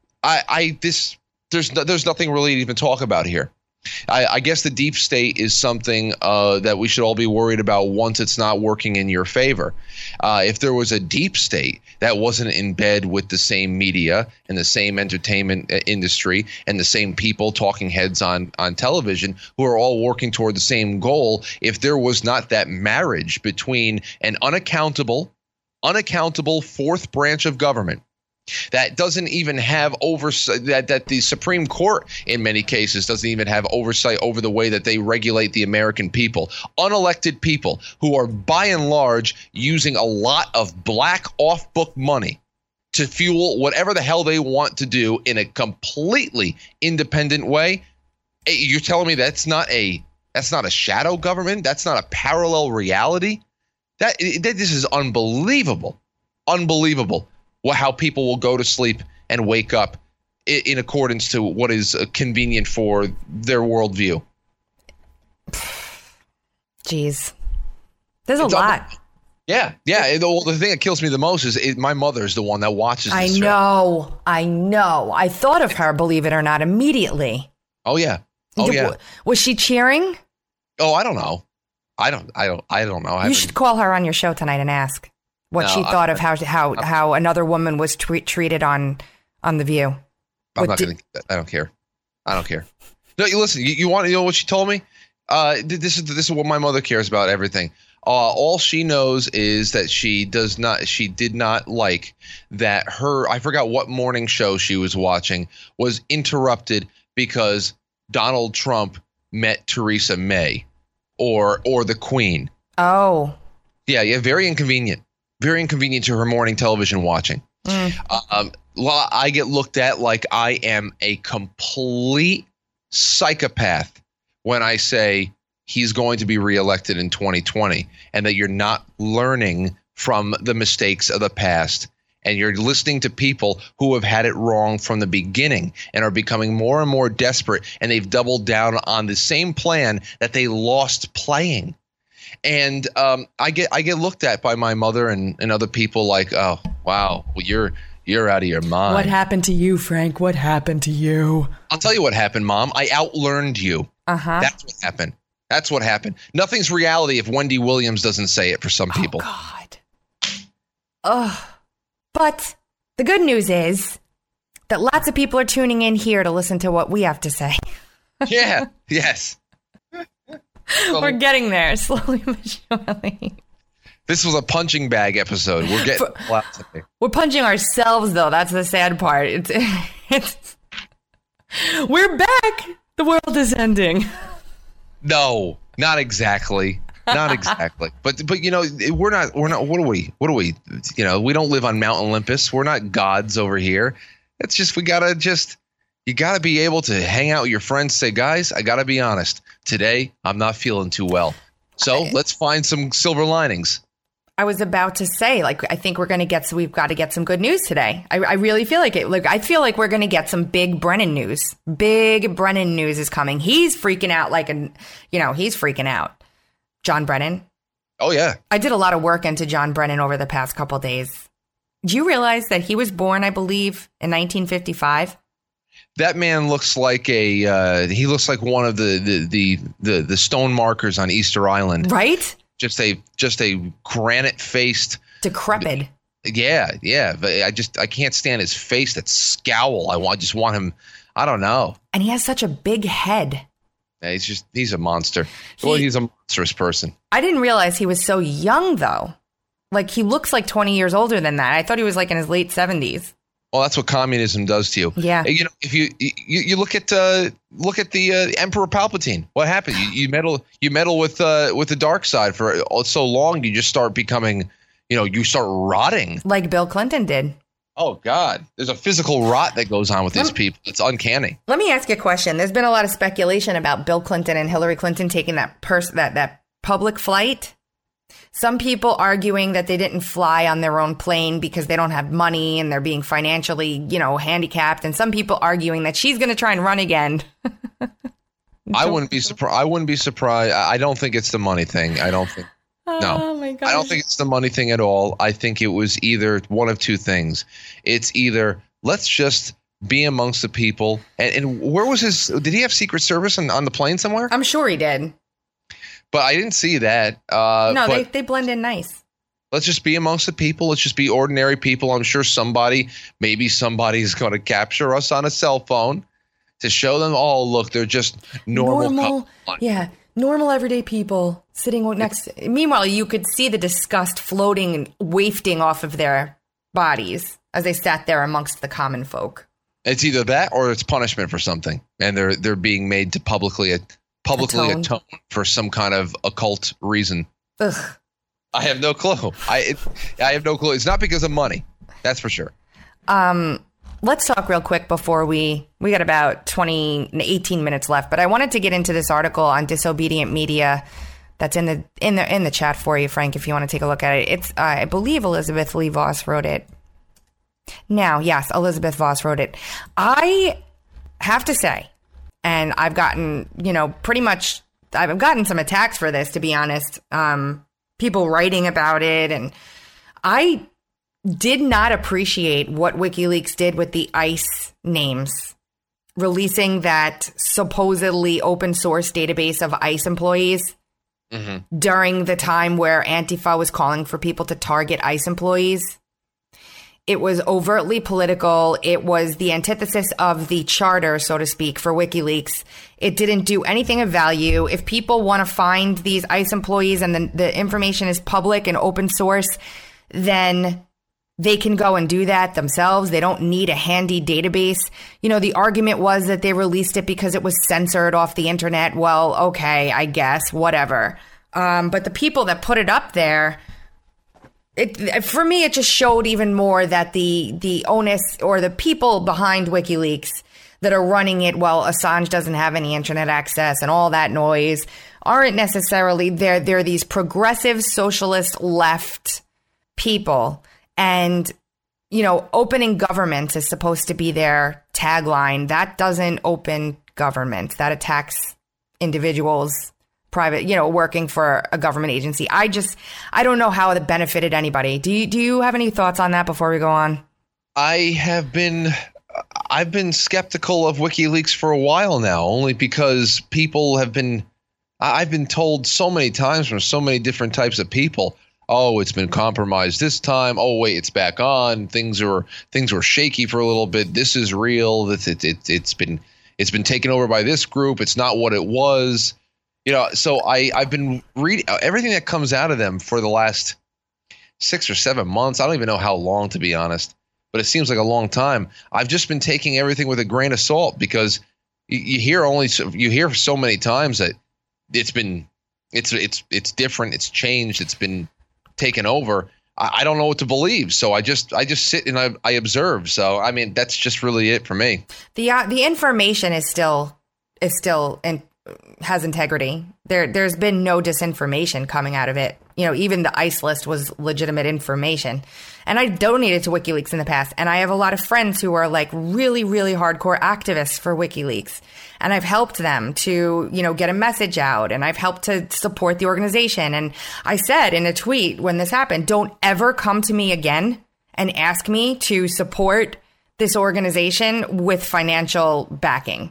nothing really to even talk about here. I guess the deep state is something that we should all be worried about once it's not working in your favor. If there was a deep state that wasn't in bed with the same media and the same entertainment industry and the same people, talking heads on television, who are all working toward the same goal, if there was not that marriage between an unaccountable fourth branch of government that doesn't even have oversight, that the Supreme Court in many cases doesn't even have oversight over the way that they regulate the American people. Unelected people who are by and large using a lot of black off-book money to fuel whatever the hell they want to do in a completely independent way. You're telling me that's not a shadow government? That's not a parallel reality? This is unbelievable. Unbelievable. How people will go to sleep and wake up in accordance to what is convenient for their worldview. Jeez. There's a lot. Yeah. The thing that kills me the most is my mother's the one that watches this show. I know. I thought of her, believe it or not, immediately. Oh, yeah. Was she cheering? Oh, I don't know. I don't know. You should call her on your show tonight and ask what she thought of how another woman was treated on The View. I'm not going to. I don't care. No, you listen. You want to know what she told me? This is what my mother cares about. Everything. All she knows is that she did not like that I forgot what morning show she was watching was interrupted because Donald Trump met Theresa May or the Queen. Oh. Yeah. Very inconvenient. Very inconvenient to her morning television watching. I get looked at like I am a complete psychopath when I say he's going to be reelected in 2020 and that you're not learning from the mistakes of the past and you're listening to people who have had it wrong from the beginning and are becoming more and more desperate, and they've doubled down on the same plan that they lost playing. And I get looked at by my mother and other people like, oh, wow, well, you're out of your mind. What happened to you, Frank? What happened to you? I'll tell you what happened, Mom. I outlearned you. Uh-huh. That's what happened. That's what happened. Nothing's reality if Wendy Williams doesn't say it for some people. Oh, God. Ugh. But the good news is that lots of people are tuning in here to listen to what we have to say. Yeah. Yes. We're getting there slowly but surely. This was a punching bag episode. We're getting lots of it. We're punching ourselves, though. That's the sad part. It's we're back. The world is ending. No, not exactly. Not exactly. But you know, we're not. What are we? You know, we don't live on Mount Olympus. We're not gods over here. It's just you gotta be able to hang out with your friends. Say, guys, I gotta be honest. Today, I'm not feeling too well. So let's find some silver linings. I was about to say, I think we've got to get some good news today. I really feel like it. I feel like we're going to get some big Brennan news. Big Brennan news is coming. He's freaking out he's freaking out. John Brennan. Oh, yeah. I did a lot of work into John Brennan over the past couple days. Do you realize that he was born, I believe, in 1955? That man looks like he looks like one of the stone markers on Easter Island. Right? Just a granite-faced, decrepit. Yeah. But I can't stand his face. That scowl. I just want him. I don't know. And he has such a big head. Yeah, he's a monster. He's a monstrous person. I didn't realize he was so young, though. He looks like 20 years older than that. I thought he was in his late 70s. Well, that's what communism does to you. Yeah. You know, if you look at the Emperor Palpatine, what happened? You meddle with the dark side for so long, you just start becoming, you start rotting. Like Bill Clinton did. Oh God, there's a physical rot that goes on with these people. It's uncanny. Let me ask you a question. There's been a lot of speculation about Bill Clinton and Hillary Clinton taking that public flight. Some people arguing that they didn't fly on their own plane because they don't have money and they're being financially, handicapped. And some people arguing that she's going to try and run again. I wouldn't be surprised. I don't think it's the money thing. I don't think. No, oh my God. I don't think it's the money thing at all. I think it was either one of two things. It's either let's just be amongst the people. And where was did he have Secret Service on the plane somewhere? I'm sure he did. But I didn't see that. No, they blend in nice. Let's just be amongst the people. Let's just be ordinary people. I'm sure maybe somebody's going to capture us on a cell phone to show them, oh, look, they're just normal. Yeah, normal everyday people sitting next. Meanwhile, you could see the disgust floating and wafting off of their bodies as they sat there amongst the common folk. It's either that or it's punishment for something. And they're being made to publicly atone for some kind of occult reason. Ugh. I have no clue. I have no clue. It's not because of money. That's for sure. Let's talk real quick before we got about 18 minutes left, but I wanted to get into this article on disobedient media that's in the chat for you, Frank, if you want to take a look at it. It's I believe Elizabeth Lee Voss wrote it. Now, yes, Elizabeth Voss wrote it. I have to say, and I've gotten, I've gotten some attacks for this, to be honest. People writing about it, and I did not appreciate what WikiLeaks did with the ICE names, releasing that supposedly open source database of ICE employees during the time where Antifa was calling for people to target ICE employees. It was overtly political. It was the antithesis of the charter, so to speak, for WikiLeaks. It didn't do anything of value. If people want to find these ICE employees and the information is public and open source, then they can go and do that themselves. They don't need a handy database. The argument was that they released it because it was censored off the internet. Well, okay, I guess, whatever. But the people that put it up there, for me, it just showed even more that the onus or the people behind WikiLeaks that are running it while Assange doesn't have any internet access and all that noise aren't necessarily they're these progressive socialist left people. And, opening government is supposed to be their tagline. That doesn't open government. That attacks individuals, private, working for a government agency. I don't know how it benefited anybody. Do you have any thoughts on that before we go on? I've been skeptical of WikiLeaks for a while now, only because people have been I've been told so many times from so many different types of people, oh, it's been compromised this time. Oh, wait, it's back on. Things were shaky for a little bit. This is real. It's been taken over by this group. It's not what it was. So I've been reading everything that comes out of them for the last 6 or 7 months. I don't even know how long, to be honest, but it seems like a long time. I've just been taking everything with a grain of salt because you hear so many times that it's different. It's changed. It's been taken over. I don't know what to believe. So I just sit and I observe. So, I mean, that's just really it for me. The information is still and has integrity. There's been no disinformation coming out of it. Even the ICE list was legitimate information. And I donated to WikiLeaks in the past. And I have a lot of friends who are like really, really hardcore activists for WikiLeaks. And I've helped them to, get a message out. And I've helped to support the organization. And I said in a tweet when this happened, don't ever come to me again and ask me to support this organization with financial backing.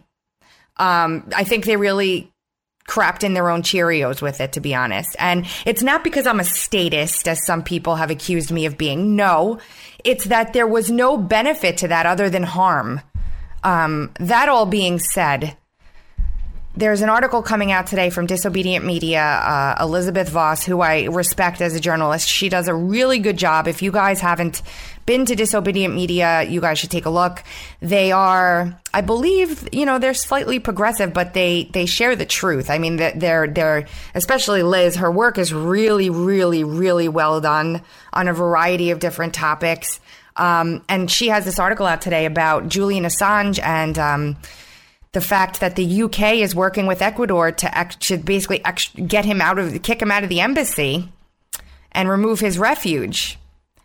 I think they really crapped in their own Cheerios with it, to be honest. And it's not because I'm a statist, as some people have accused me of being. No, it's that there was no benefit to that other than harm. That all being said, there's an article coming out today from Disobedient Media, Elizabeth Voss, who I respect as a journalist. She does a really good job. If you guys haven't been to Disobedient Media, you guys should take a look. They are, I believe, they're slightly progressive, but they share the truth. I mean, they're especially Liz, her work is really, really, really well done on a variety of different topics. And she has this article out today about Julian Assange and the fact that the UK is working with Ecuador to basically kick him out of the embassy and remove his refuge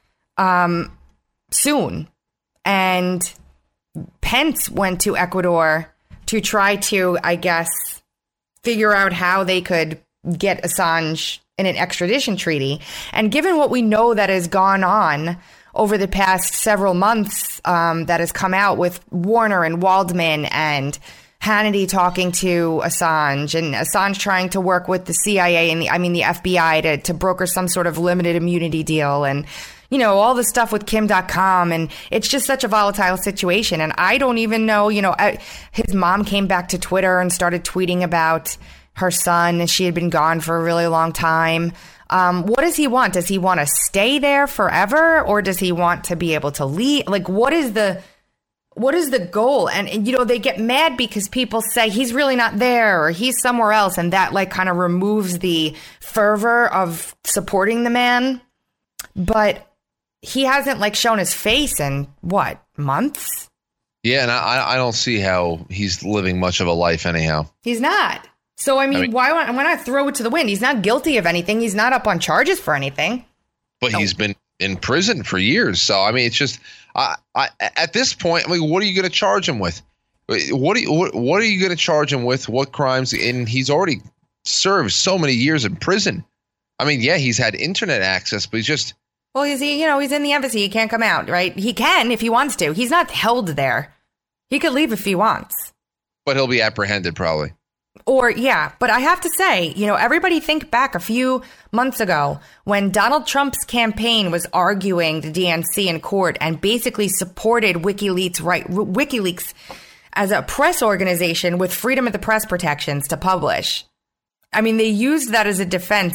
soon. And Pence went to Ecuador to try to, I guess, figure out how they could get Assange in an extradition treaty. And given what we know that has gone on over the past several months, that has come out with Warner and Waldman and Hannity talking to Assange and Assange trying to work with the CIA and the FBI to broker some sort of limited immunity deal, and all the stuff with Kim.com, and it's just such a volatile situation. And I don't even know, his mom came back to Twitter and started tweeting about her son, and she had been gone for a really long time. What does he want? Does he want to stay there forever, or does he want to be able to leave? Like, what is the goal? And they get mad because people say he's really not there or he's somewhere else, and that kind of removes the fervor of supporting the man. But he hasn't shown his face in months? Yeah, and I don't see how he's living much of a life anyhow. He's not. So I mean why not throw it to the wind? He's not guilty of anything. He's not up on charges for anything. But he's been in prison for years. So I mean, it's just at this point, what are you going to charge him with? What are you going to charge him with? What crimes? And he's already served so many years in prison. I mean, yeah, he's had internet access, but he's just. Well, he's in the embassy. He can't come out, right? He can if he wants to. He's not held there. He could leave if he wants. But he'll be apprehended probably. But I have to say, everybody think back a few months ago when Donald Trump's campaign was arguing the DNC in court and basically supported WikiLeaks as a press organization with freedom of the press protections to publish. I mean, they used that as a defense.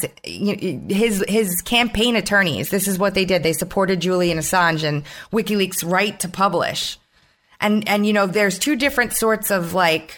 His campaign attorneys, this is what they did. They supported Julian Assange and WikiLeaks' right to publish. And there's two different sorts of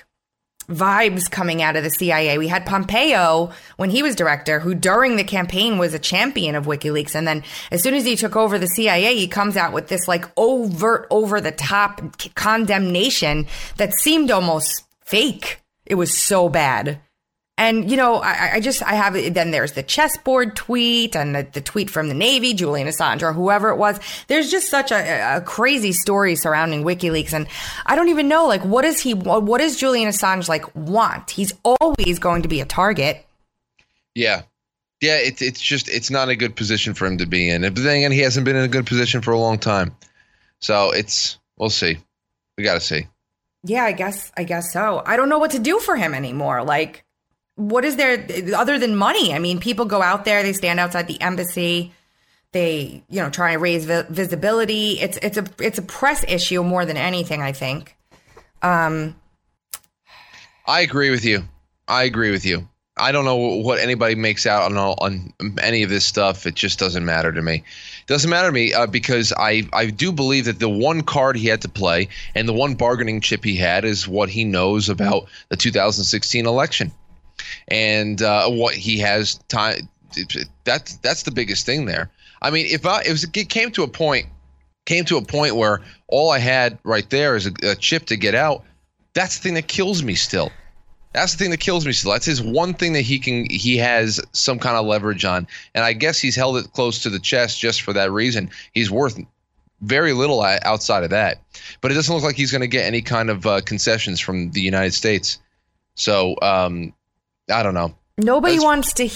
vibes coming out of the CIA. We had Pompeo when he was director, who during the campaign was a champion of WikiLeaks. And then as soon as he took over the CIA, he comes out with this overt, over the top condemnation that seemed almost fake. It was so bad. And, I have, then there's the chessboard tweet and the tweet from the Navy, Julian Assange or whoever it was. There's just such a crazy story surrounding WikiLeaks. And I don't even know, what does Julian Assange want? He's always going to be a target. Yeah. Yeah. It's not a good position for him to be in. But then again, he hasn't been in a good position for a long time. So we'll see. We got to see. Yeah, I guess so. I don't know what to do for him anymore. what is there other than money? I mean, people go out there, they stand outside the embassy, they, try to raise visibility. It's a press issue more than anything, I think. I agree with you. I don't know what anybody makes out on any of this stuff. It just doesn't matter to me. It doesn't matter to me because I do believe that the one card he had to play and the one bargaining chip he had is what he knows about the 2016 election. And what he has time, that's the biggest thing there. I mean, if it came to a point where all I had right there is a chip to get out, that's the thing that kills me still. That's his one thing that he has some kind of leverage on. And I guess he's held it close to the chest just for that reason. He's worth very little outside of that. But it doesn't look like he's going to get any kind of concessions from the United States. So, I don't know. Nobody wants to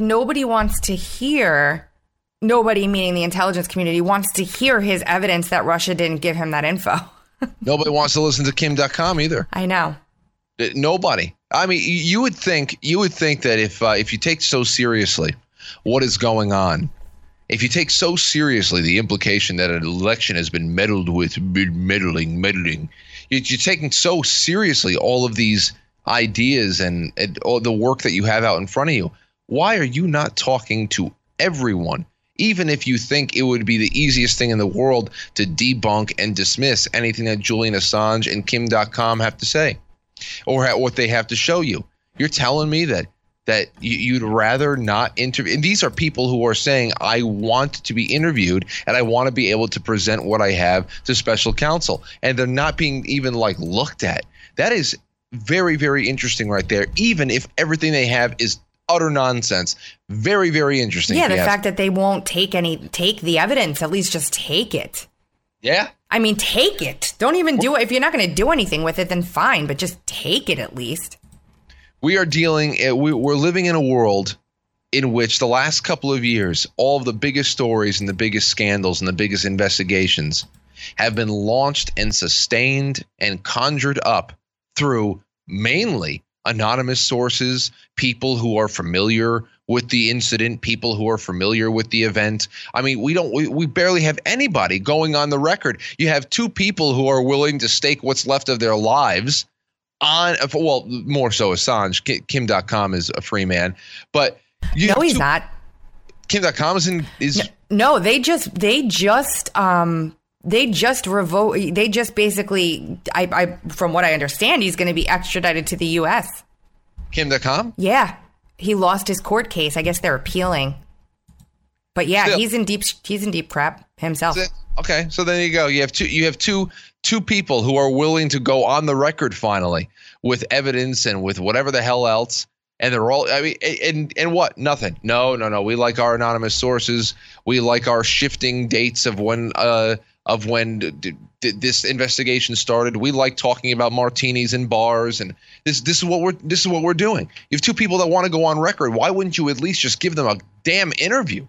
hear, nobody meaning the intelligence community wants to hear his evidence that Russia didn't give him that info. Nobody wants to listen to Kim.com either. I know. Nobody. I mean, you would think that if you take so seriously what is going on, if you take so seriously the implication that an election has been meddling, you're taking so seriously all of these ideas and all the work that you have out in front of you. Why are you not talking to everyone? Even if you think it would be the easiest thing in the world to debunk and dismiss anything that Julian Assange and Kim.com have to say or what they have to show you. You're telling me that you'd rather not interview. And these are people who are saying, I want to be interviewed and I want to be able to present what I have to special counsel. And they're not being even looked at. That is very, very interesting right there, even if everything they have is utter nonsense. Very, very interesting. Yeah, the fact that they won't take the evidence, at least just take it. Yeah. I mean, take it. Don't even do it. If you're not going to do anything with it, then fine, but just take it at least. We're living in a world in which the last couple of years, all of the biggest stories and the biggest scandals and the biggest investigations have been launched and sustained and conjured up through mainly anonymous sources, people who are familiar with the incident, people who are familiar with the event. I mean, we barely have anybody going on the record. You have two people who are willing to stake what's left of their lives on, well, more so Assange. Kim.com is a free man, but no, he's not. Kim.com is no. They just basically, I from what I understand, he's going to be extradited to the U.S. Kim.com? Yeah. He lost his court case. I guess they're appealing. But yeah, still, he's in deep crap himself. Okay, so there you go. You have two people who are willing to go on the record finally with evidence and with whatever the hell else. And they're all, I mean, and what? Nothing. No. We like our anonymous sources. We like our shifting dates of when this investigation started. We like talking about martinis in bars, and this is what we're doing. You have two people that want to go on record. Why wouldn't you at least just give them a damn interview?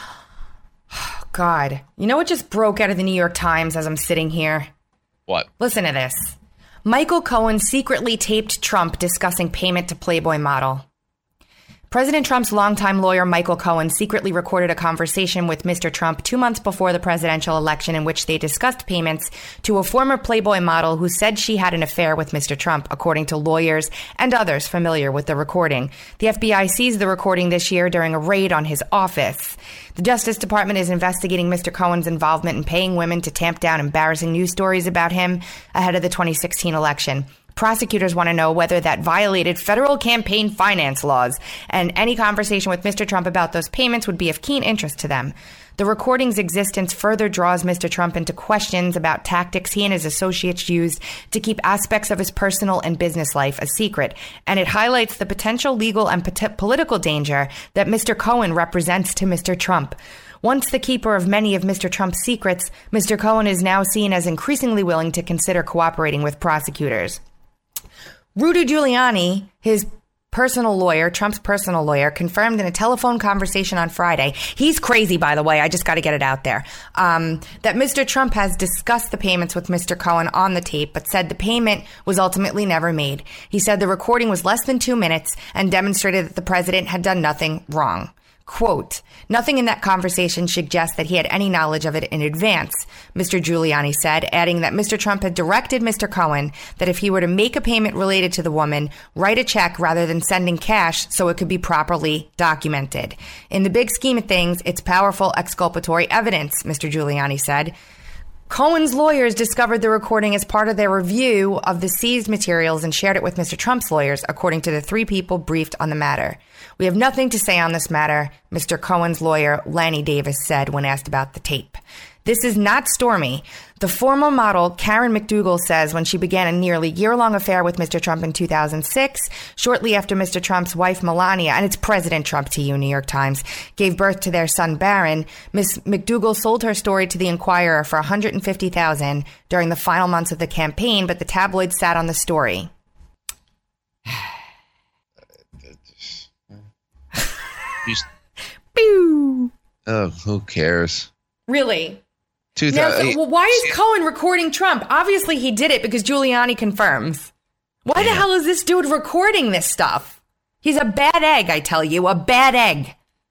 God, you know what just broke out of the New York Times as I'm sitting here? What? Listen to this. Michael Cohen secretly taped Trump discussing payment to Playboy model. President Trump's longtime lawyer, Michael Cohen, secretly recorded a conversation with Mr. Trump 2 months before the presidential election in which they discussed payments to a former Playboy model who said she had an affair with Mr. Trump, according to lawyers and others familiar with the recording. The FBI seized the recording this year during a raid on his office. The Justice Department is investigating Mr. Cohen's involvement in paying women to tamp down embarrassing news stories about him ahead of the 2016 election. Prosecutors want to know whether that violated federal campaign finance laws, and any conversation with Mr. Trump about those payments would be of keen interest to them. The recording's existence further draws Mr. Trump into questions about tactics he and his associates used to keep aspects of his personal and business life a secret, and it highlights the potential legal and political danger that Mr. Cohen represents to Mr. Trump. Once the keeper of many of Mr. Trump's secrets, Mr. Cohen is now seen as increasingly willing to consider cooperating with prosecutors. Rudy Giuliani, his Trump's personal lawyer, confirmed in a telephone conversation on Friday. He's crazy, by the way. I just got to get it out there. That Mr. Trump has discussed the payments with Mr. Cohen on the tape, but said the payment was ultimately never made. He said the recording was less than 2 minutes and demonstrated that the president had done nothing wrong. Quote, nothing in that conversation suggests that he had any knowledge of it in advance, Mr. Giuliani said, adding that Mr. Trump had directed Mr. Cohen that if he were to make a payment related to the woman, write a check rather than sending cash so it could be properly documented. In the big scheme of things, it's powerful exculpatory evidence, Mr. Giuliani said. Cohen's lawyers discovered the recording as part of their review of the seized materials and shared it with Mr. Trump's lawyers, according to the 3 people briefed on the matter. We have nothing to say on this matter, Mr. Cohen's lawyer, Lanny Davis, said when asked about the tape. This is not Stormy. The former model, Karen McDougal, says when she began a nearly year-long affair with Mr. Trump in 2006, shortly after Mr. Trump's wife, Melania, and it's President Trump to you, New York Times, gave birth to their son, Barron, Ms. McDougal sold her story to the Inquirer for $150,000 during the final months of the campaign, but the tabloid sat on the story. Oh, who cares? Really? Why is Cohen recording Trump? Obviously, he did it because Giuliani confirms. Why the hell is this dude recording this stuff? He's a bad egg, I tell you, a bad egg.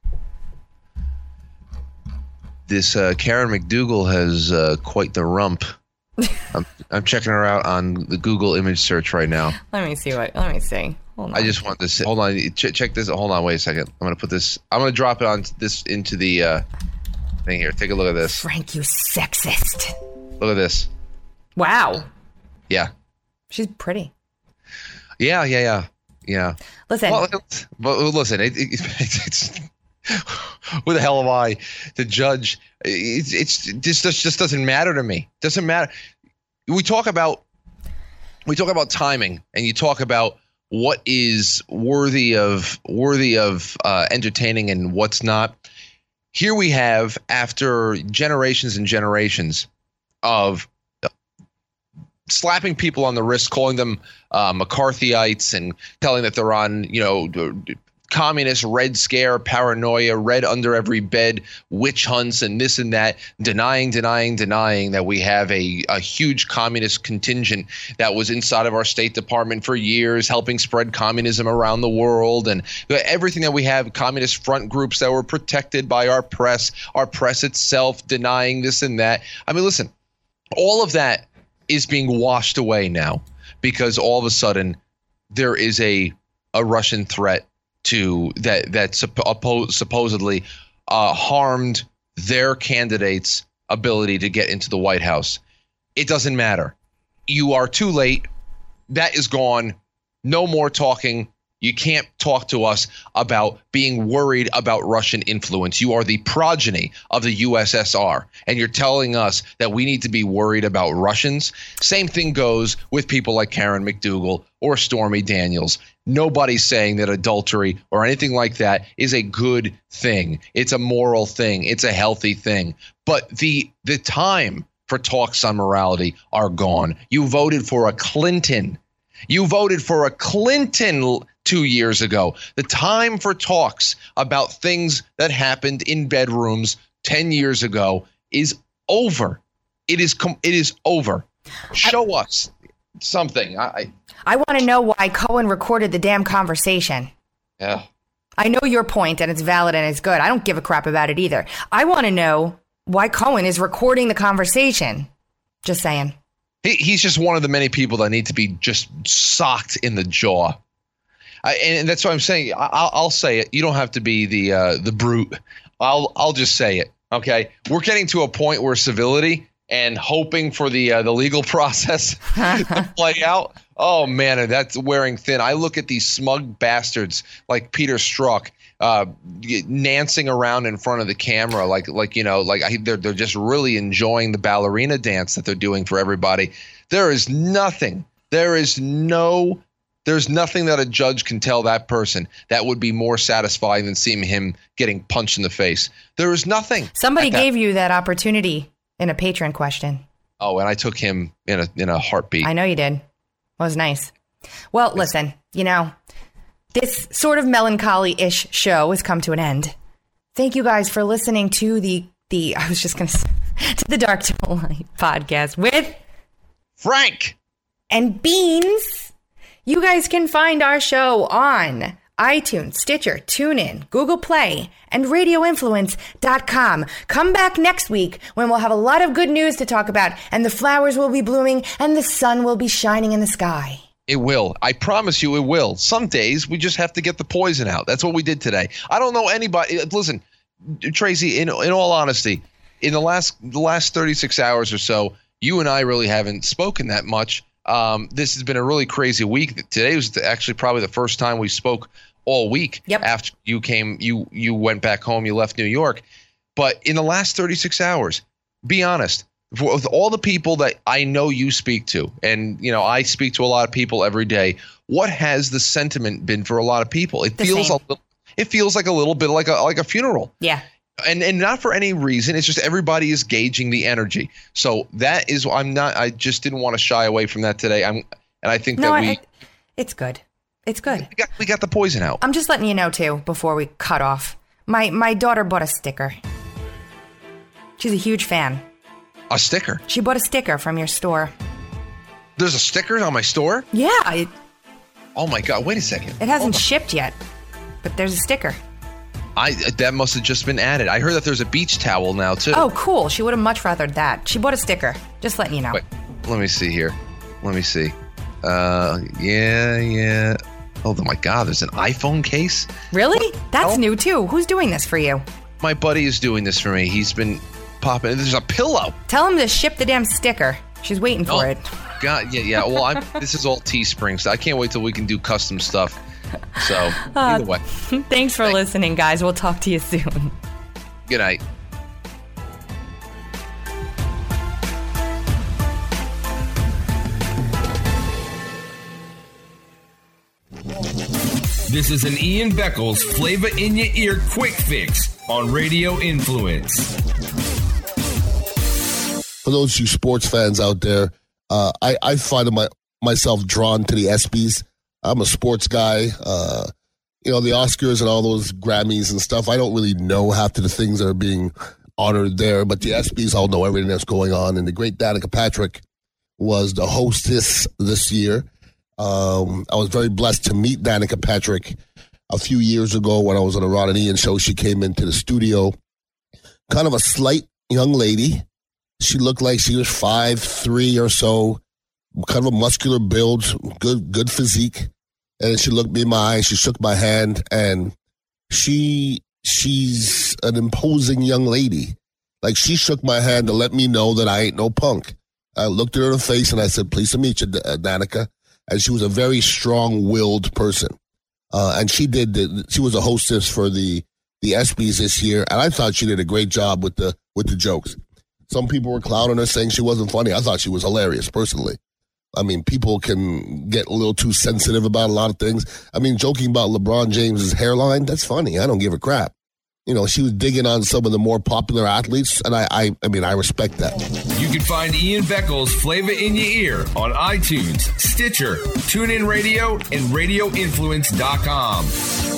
This Karen McDougal has quite the rump. I'm checking her out on the Google image search right now. Let me see. Hold on. I just want this. Hold on. Check this. Hold on. Wait a second. I'm going to put this. I'm going to drop it on this into the thing here. Take a look at this. Frank, you sexist. Look at this. Wow. Yeah. She's pretty. Yeah. Listen. Well, but listen. It's who the hell am I to judge? It's just doesn't matter to me. Doesn't matter. We talk about timing, and you talk about what is worthy of entertaining and what's not. Here we have, after generations and generations of slapping people on the wrist, calling them McCarthyites, and telling that they're on, communist Red Scare paranoia, red under every bed, witch hunts, and this and that, denying that we have a huge communist contingent that was inside of our State Department for years, helping spread communism around the world, and everything that we have, communist front groups that were protected by our press itself denying this and that. I mean, listen, all of that is being washed away now because all of a sudden there is a Russian threat to that supposedly harmed their candidate's ability to get into the White House. It doesn't matter. You are too late. That is gone. No more talking. You can't talk to us about being worried about Russian influence. You are the progeny of the USSR, and you're telling us that we need to be worried about Russians? Same thing goes with people like Karen McDougal or Stormy Daniels. Nobody's saying that adultery or anything like that is a good thing. It's a moral thing. It's a healthy thing. But the time for talks on morality are gone. You voted for a Clinton. 2 years ago. The time for talks about things that happened in bedrooms 10 years ago is over. It is over. Show us something. I want to know why Cohen recorded the damn conversation. Yeah. I know your point, and it's valid and it's good. I don't give a crap about it either. I want to know why Cohen is recording the conversation. Just saying. He's just one of the many people that need to be just socked in the jaw. And that's what I'm saying. I'll say it. You don't have to be the brute. I'll just say it. Okay, we're getting to a point where civility and hoping for the legal process to play out. Oh man, that's wearing thin. I look at these smug bastards like Peter Strzok, dancing around in front of the camera, they're just really enjoying the ballerina dance that they're doing for everybody. There's nothing that a judge can tell that person that would be more satisfying than seeing him getting punched in the face. There is nothing. Somebody gave you that opportunity in a patron question. Oh, and I took him in a heartbeat. I know you did. It was nice. Well, listen, this sort of melancholy-ish show has come to an end. Thank you guys for listening to the Dark to Light podcast with Frank and Beans. You guys can find our show on iTunes, Stitcher, TuneIn, Google Play, and RadioInfluence.com. Come back next week when we'll have a lot of good news to talk about, and the flowers will be blooming, and the sun will be shining in the sky. It will. I promise you it will. Some days we just have to get the poison out. That's what we did today. I don't know anybody. Listen, Tracy, in all honesty, in the last 36 hours or so, you and I really haven't spoken that much. This has been a really crazy week. Today was actually probably the first time we spoke all week. Yep. After you came, you went back home, you left New York. But in the last 36 hours, be honest, with all the people that I know you speak to, and I speak to a lot of people every day, what has the sentiment been for a lot of people? It feels like a little bit like a funeral. Yeah. And not for any reason. It's just everybody is gauging the energy. So that is I just didn't want to shy away from that today. It's good. It's good. We got the poison out. I'm just letting you know too before we cut off. My daughter bought a sticker. She's a huge fan. A sticker? She bought a sticker from your store. There's a sticker on my store? Yeah. Oh my God! Wait a second. It hasn't shipped yet, but there's a sticker. That must have just been added. I heard that there's a beach towel now too. Oh, cool. She would have much rathered that. She bought a sticker. Just letting you know. Wait, let me see here. Let me see. Yeah. Oh my God! There's an iPhone case. Really? That's new too. Who's doing this for you? My buddy is doing this for me. He's been popping. There's a pillow. Tell him to ship the damn sticker. She's waiting for it. God, yeah. Well, this is all Teespring, so I can't wait till we can do custom stuff. So, either way. Thanks for listening, guys. We'll talk to you soon. Good night. This is an Ian Beckles Flavor in Your Ear Quick Fix on Radio Influence. For those of you sports fans out there, I find myself drawn to the ESPYs. I'm a sports guy. The Oscars and all those Grammys and stuff, I don't really know half of the things that are being honored there, but the ESPYs, I'll know everything that's going on. And the great Danica Patrick was the hostess this year. I was very blessed to meet Danica Patrick a few years ago when I was on a Ron and Ian show. She came into the studio, kind of a slight young lady. She looked like she was 5'3" or so, kind of a muscular build, good physique. And she looked me in my eyes, she shook my hand, and she's an imposing young lady. Like, she shook my hand to let me know that I ain't no punk. I looked at her in the face and I said, "Pleased to meet you, Danica." And she was a very strong-willed person. And she was a hostess for the ESPYs this year, and I thought she did a great job with the jokes. Some people were clowning her, saying she wasn't funny. I thought she was hilarious, personally. I mean, people can get a little too sensitive about a lot of things. I mean, joking about LeBron James's hairline, that's funny. I don't give a crap. She was digging on some of the more popular athletes, and I respect that. You can find Ian Beckles Flavor in Your Ear on iTunes, Stitcher, TuneIn Radio, and RadioInfluence.com.